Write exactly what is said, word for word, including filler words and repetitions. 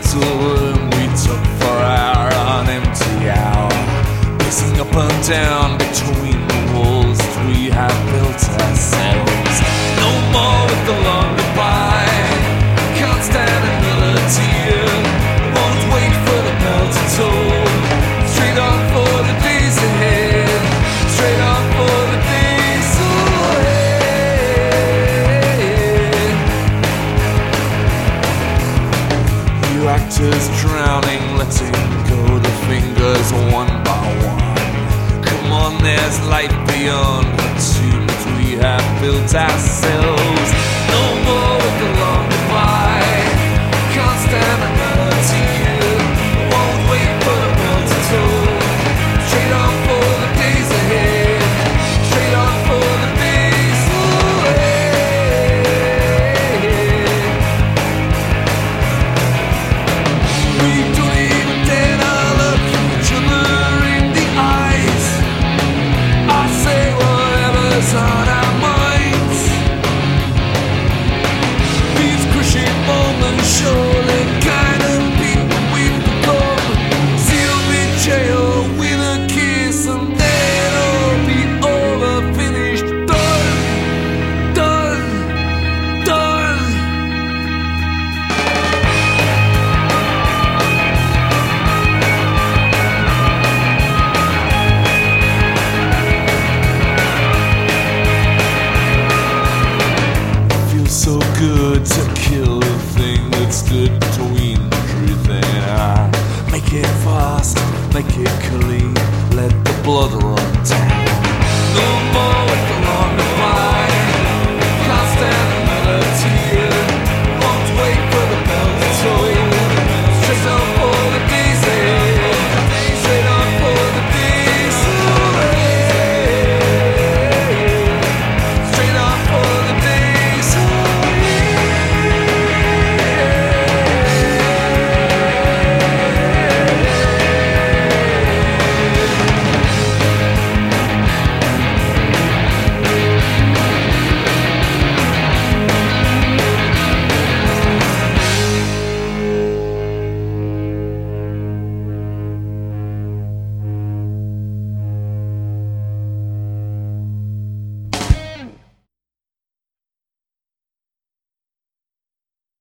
little and we took for our an empty hour, pacing up and down between the walls that we had built ourselves. No more with the long goodbye, can't stand another tear, won't wait for the bell to toll. Straight on for the days ahead, straight on for the days ahead. You actors drowning, letting go the fingers one by one. Come on, there's light beyond the tomb that we have built ourselves. No more with the long goodbye, can't stand another tear, won't wait for the bell to toll. Straight on for the days ahead, straight on for the days ahead. We don't even dare to look each other in the eyes. I say whatever's on our minds. These crushing moments surely kind of people we've become. Seal betrayal with a kiss and then it'll be over, finished, done, done, done. Feels so good to kill the thing that stood between the truth and I. Make it fast, make it clean, let the blood run down.